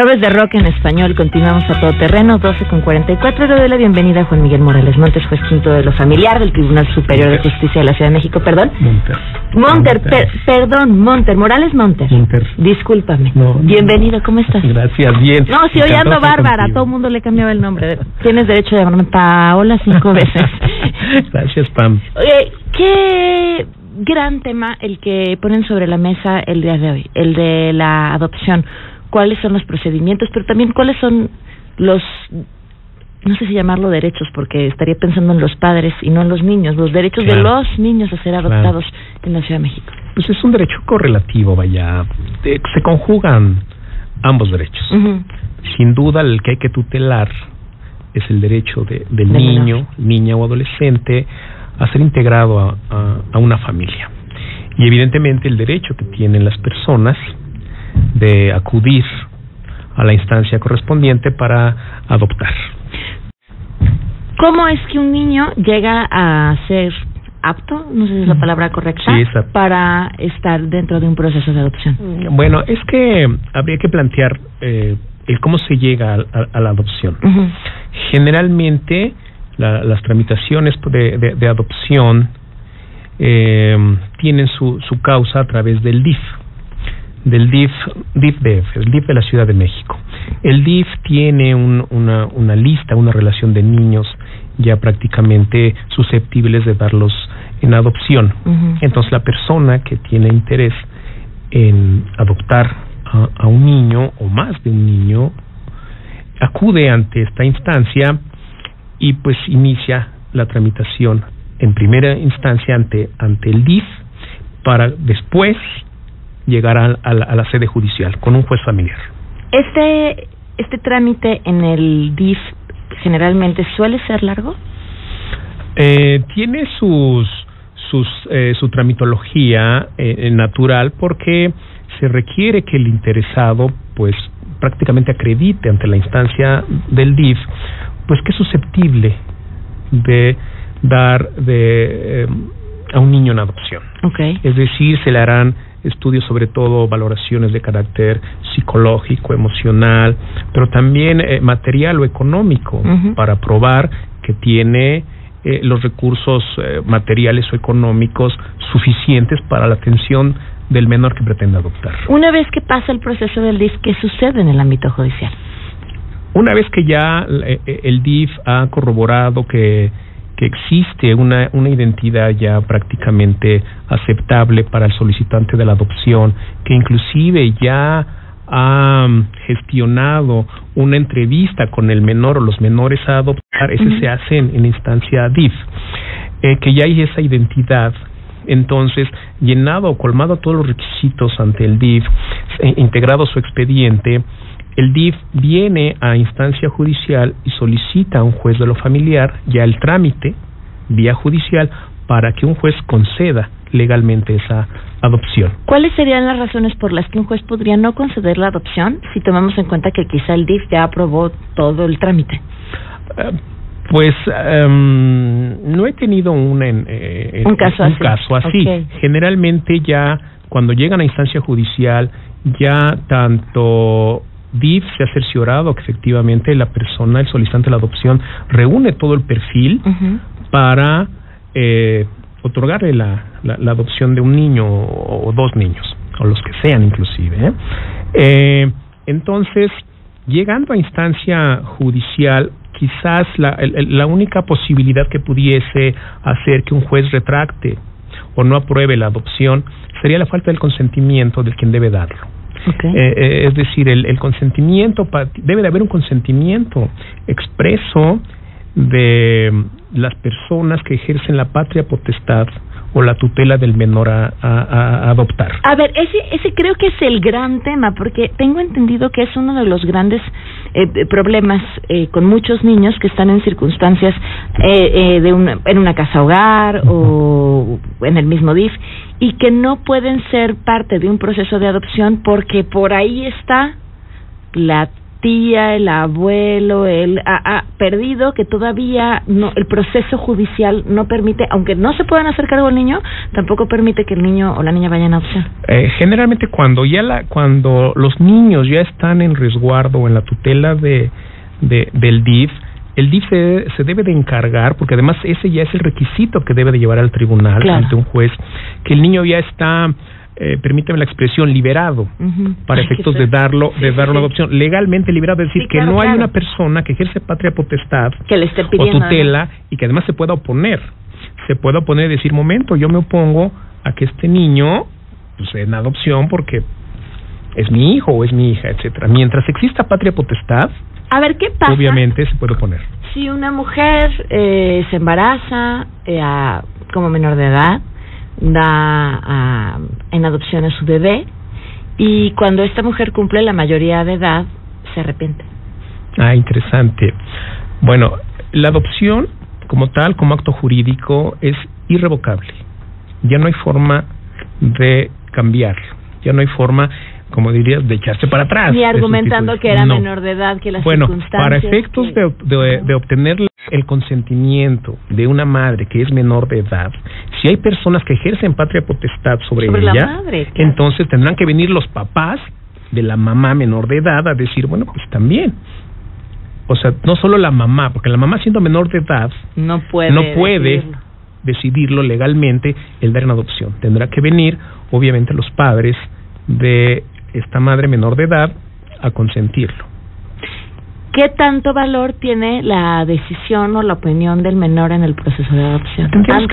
Jueves de rock en español, continuamos a todo terreno, 12:44. Le doy la bienvenida a Juan Miguel Morales Montes, juez quinto de lo familiar del Tribunal Superior de Justicia de la Ciudad de México. ¿Perdón? Monter, Morales Monter. Discúlpame. No, bienvenido, ¿cómo estás? Gracias, bien. No, si hoy ando bárbara, a todo el mundo le cambiaba el nombre. Tienes derecho a llamarme Paola 5 veces. Gracias, Pam. ¿Qué gran tema el que ponen sobre la mesa el día de hoy? El de la adopción. ¿Cuáles son los procedimientos? Pero también, ¿cuáles son los, no sé si llamarlo derechos, porque estaría pensando en los padres y no en los niños, los derechos de los niños a ser adoptados en la Ciudad de México? Pues es un derecho correlativo, vaya. Se conjugan ambos derechos. Sin duda, el que hay que tutelar es el derecho del niño, niña o adolescente a ser integrado a una familia. Y evidentemente el derecho que tienen las personas de acudir a la instancia correspondiente para adoptar. ¿Cómo es que un niño llega a ser apto, no sé si es la palabra correcta, para estar dentro de un proceso de adopción? Bueno, es que habría que plantear el cómo se llega a la adopción. Generalmente las tramitaciones de adopción tienen su causa a través del DIF. Del DIF de la Ciudad de México. El DIF tiene una lista, una relación de niños ya prácticamente susceptibles de darlos en adopción. Entonces la persona que tiene interés en adoptar a un niño o más de un niño acude ante esta instancia y pues inicia la tramitación en primera instancia ante el DIF para después llegar a la sede judicial con un juez familiar. ¿Este trámite en el DIF generalmente suele ser largo? Tiene su tramitología natural, porque se requiere que el interesado pues prácticamente acredite ante la instancia del DIF pues que es susceptible de dar a un niño en adopción. Es decir, se le harán estudios, sobre todo valoraciones de carácter psicológico, emocional, pero también material o económico, para probar que tiene los recursos materiales o económicos suficientes para la atención del menor que pretende adoptar. Una vez que pasa el proceso del DIF, ¿qué sucede en el ámbito judicial? Una vez que ya el DIF ha corroborado que existe una identidad ya prácticamente aceptable para el solicitante de la adopción, que inclusive ya ha gestionado una entrevista con el menor o los menores a adoptar, ese se hace en instancia DIF, que ya hay esa identidad. Entonces, llenado o colmado todos los requisitos ante el DIF, integrado su expediente, el DIF viene a instancia judicial y solicita a un juez de lo familiar ya el trámite vía judicial para que un juez conceda legalmente esa adopción. ¿Cuáles serían las razones por las que un juez podría no conceder la adopción si tomamos en cuenta que quizá el DIF ya aprobó todo el trámite? No he tenido un caso así. Generalmente ya cuando llegan a instancia judicial ya tanto DIF se ha cerciorado que efectivamente la persona, el solicitante de la adopción, reúne todo el perfil para otorgarle la adopción de un niño o dos niños, o los que sean inclusive. Entonces, llegando a instancia judicial, quizás la única posibilidad que pudiese hacer que un juez retracte o no apruebe la adopción sería la falta del consentimiento del quien debe darlo. Es decir, el consentimiento, debe de haber un consentimiento expreso de las personas que ejercen la patria potestad o la tutela del menor a adoptar. A ver, ese creo que es el gran tema, porque tengo entendido que es uno de los grandes problemas con muchos niños que están en circunstancias en una casa hogar o en el mismo DIF, y que no pueden ser parte de un proceso de adopción porque por ahí está la tía, el abuelo, ha perdido, que todavía no, el proceso judicial no permite, aunque no se puedan hacer cargo del niño, tampoco permite que el niño o la niña vayan a adopción. Generalmente cuando los niños ya están en resguardo o en la tutela del DIF, el DIF se debe de encargar, porque además ese ya es el requisito que debe de llevar al tribunal, claro, ante un juez, que el niño ya está, permíteme la expresión, liberado, para efectos de darlo, una adopción, legalmente liberado, es decir, que claro, no hay una persona que ejerce patria potestad que le esté pidiendo, o tutela, y que además se pueda oponer y decir, momento, yo me opongo a que este niño pues, en adopción porque es mi hijo o es mi hija, etcétera. Mientras exista patria potestad, a ver, ¿qué pasa? Obviamente se puede oponer. Si una mujer se embaraza como menor de edad, da en adopción a su bebé, y cuando esta mujer cumple la mayoría de edad, se arrepiente. Interesante. Bueno, la adopción como tal, como acto jurídico, es irrevocable. Ya no hay forma de cambiarlo. Ya no hay forma, como dirías, de echarse para atrás. Ni argumentando que era menor de edad, que las circunstancias... Para efectos de obtener el consentimiento de una madre que es menor de edad, si hay personas que ejercen patria potestad sobre ella, la madre, claro, entonces tendrán que venir los papás de la mamá menor de edad a decir, bueno, pues también. O sea, no solo la mamá, porque la mamá siendo menor de edad no puede decidirlo legalmente el dar en adopción. Tendrá que venir, obviamente, los padres de esta madre menor de edad a consentirlo. ¿Qué tanto valor tiene la decisión o la opinión del menor en el proceso de adopción? Tendríamos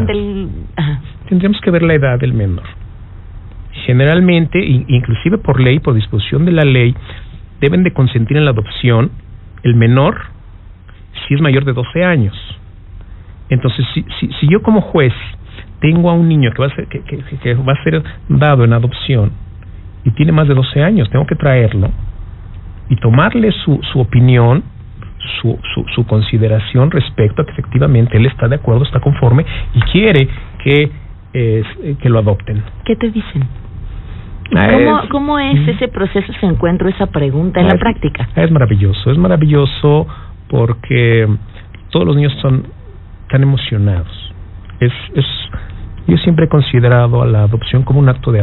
que ver la edad del menor. Generalmente, inclusive por ley, por disposición de la ley, deben de consentir en la adopción el menor si es mayor de 12 años. Entonces, si yo como juez tengo a un niño que va a ser dado en adopción y tiene más de 12 años, tengo que traerlo y tomarle su opinión, su consideración respecto a que efectivamente él está de acuerdo, está conforme y quiere que lo adopten. ¿Qué te dicen? ¿Cómo es ese proceso, ese encuentro, esa pregunta en la práctica? Es maravilloso porque todos los niños son tan emocionados. Yo siempre he considerado a la adopción como un acto de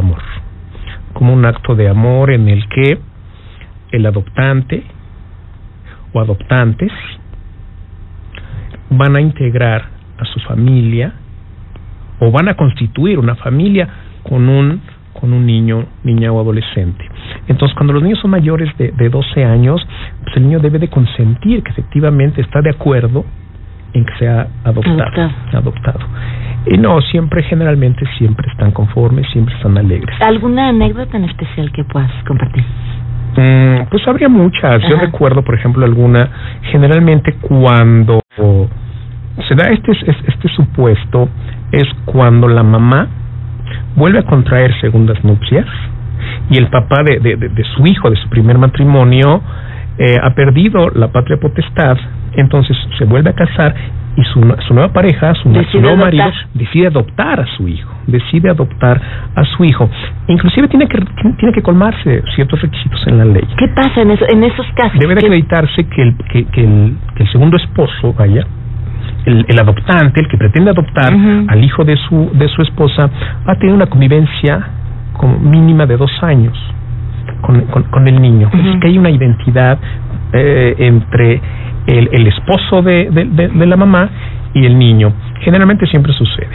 amor, en el que el adoptante o adoptantes van a integrar a su familia o van a constituir una familia con un niño, niña o adolescente. Entonces, cuando los niños son mayores de 12 años, pues el niño debe de consentir que efectivamente está de acuerdo en que sea adoptado. Y no, generalmente siempre están conformes, siempre están alegres. ¿Alguna anécdota en especial que puedas compartir? Pues habría muchas. Yo recuerdo, por ejemplo, alguna. Generalmente cuando se da este supuesto, es cuando la mamá vuelve a contraer segundas nupcias y el papá de su hijo, de su primer matrimonio, ha perdido la patria potestad, entonces se vuelve a casar y su nueva pareja, su nuevo marido, decide adoptar a su hijo. Inclusive tiene que colmarse ciertos requisitos en la ley. ¿Qué pasa en esos casos? Debe de acreditarse que el segundo esposo, el adoptante, el que pretende adoptar al hijo de su esposa, ha tenido una convivencia como mínima de 2 años con el niño. Es decir, que hay una identidad entre el esposo de la mamá y el niño. Generalmente siempre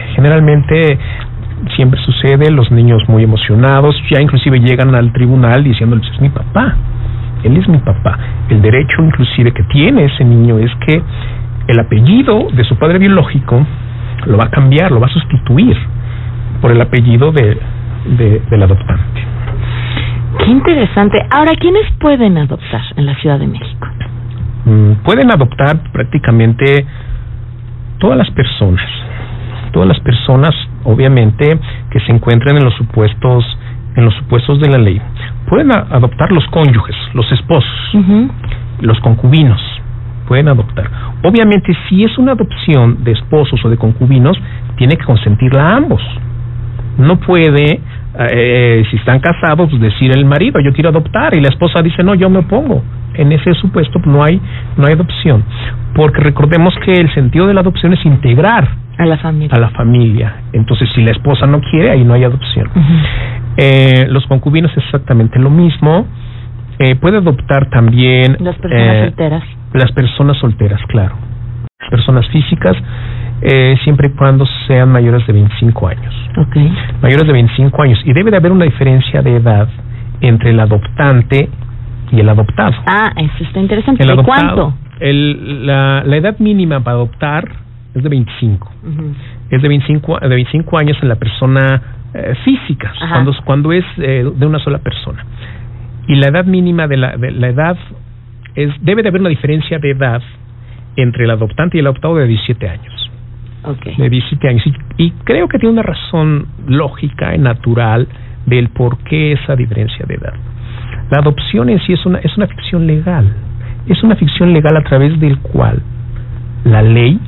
sucede, los niños muy emocionados, ya inclusive llegan al tribunal diciendo, él es mi papá. El derecho inclusive que tiene ese niño es que el apellido de su padre biológico lo va a cambiar, lo va a sustituir por el apellido del adoptante. Qué interesante. Ahora, ¿quiénes pueden adoptar en la Ciudad de México? Pueden adoptar prácticamente todas las personas, obviamente, que se encuentren en los supuestos de la ley. Pueden adoptar los cónyuges, los esposos, los concubinos, pueden adoptar. Obviamente, si es una adopción de esposos o de concubinos, tiene que consentirla a ambos. No puede, si están casados, decir el marido, yo quiero adoptar, y la esposa dice, no, yo me opongo. En ese supuesto no hay adopción, porque recordemos que el sentido de la adopción es integrar a la familia. Entonces, si la esposa no quiere, ahí no hay adopción. Los concubinos es exactamente lo mismo. Puede adoptar también las personas solteras. Las personas solteras, claro. Las personas físicas, siempre y cuando sean mayores de 25 años. Okay. Mayores de 25 años. Y debe de haber una diferencia de edad entre el adoptante y el adoptado. Ah, eso está interesante. ¿De cuánto? La edad mínima para adoptar es de 25. Es de 25 años en la persona física, cuando es de una sola persona. Y la edad mínima de la edad debe de haber una diferencia de edad entre el adoptante y el adoptado de 17 años. Okay. De 17 años. Y creo que tiene una razón lógica y natural del por qué esa diferencia de edad. La adopción en sí es una ficción legal. Es una ficción legal a través del cual la ley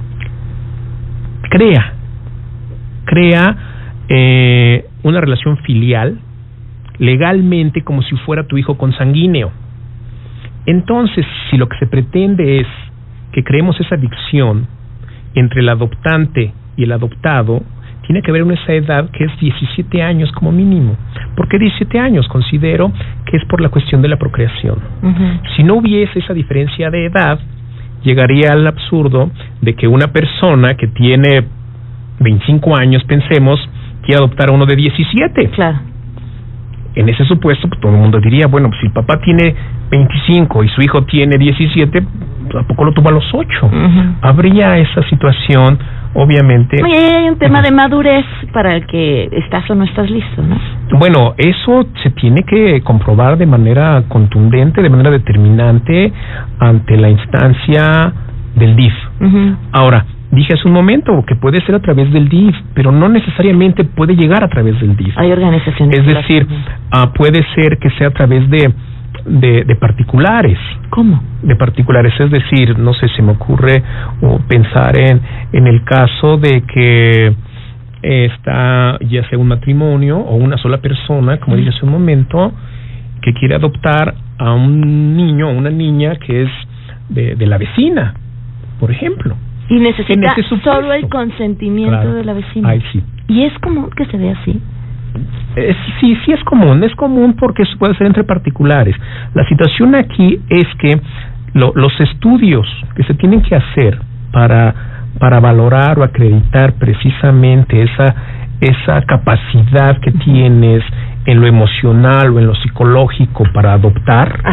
crea una relación filial legalmente como si fuera tu hijo consanguíneo. Entonces, si lo que se pretende es que creemos esa ficción entre el adoptante y el adoptado, tiene que haber esa edad que es 17 años como mínimo. ¿Por qué 17 años? Considero que es por la cuestión de la procreación. Si no hubiese esa diferencia de edad, llegaría al absurdo de que una persona que tiene 25 años, pensemos, quiere adoptar a uno de 17. Claro. En ese supuesto, pues, todo el mundo diría, bueno, pues, si el papá tiene 25 y su hijo tiene 17, ¿a poco lo tuvo a los 8? Habría esa situación, obviamente. Oye, hay un tema de madurez para el que estás o no estás listo, ¿no? Bueno, eso se tiene que comprobar de manera contundente, de manera determinante ante la instancia del DIF. Ahora, dije hace un momento que puede ser a través del DIF, pero no necesariamente puede llegar a través del DIF. Hay organizaciones. Es decir, puede ser que sea a través de particulares. ¿Cómo? De particulares, es decir, no sé, se me ocurre pensar en el caso de que está ya sea un matrimonio o una sola persona, como dije hace un momento, que quiere adoptar a un niño o una niña que es de la vecina, por ejemplo. Y necesita solo el consentimiento de la vecina. Ay, sí. ¿Y es común que se vea así? Sí es común porque eso puede ser entre particulares. La situación aquí es que los estudios que se tienen que hacer para valorar o acreditar precisamente esa capacidad que tienes en lo emocional o en lo psicológico para adoptar,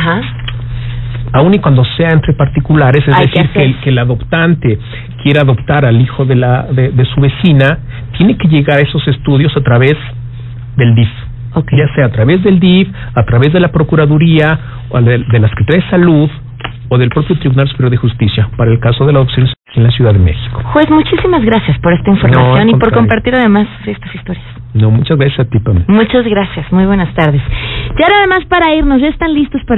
aun y cuando sea entre particulares, es decir, que el adoptante quiera adoptar al hijo de su vecina, tiene que llegar a esos estudios a través del DIF. Ya sea a través del DIF, a través de la Procuraduría, o de la Secretaría de Salud, o del propio Tribunal Superior de Justicia, para el caso de la adopción en la Ciudad de México. Juez, muchísimas gracias por esta información y por compartir además estas historias. No, muchas gracias a ti, Pamela. Muchas gracias, muy buenas tardes. Y ahora además para irnos, ya están listos para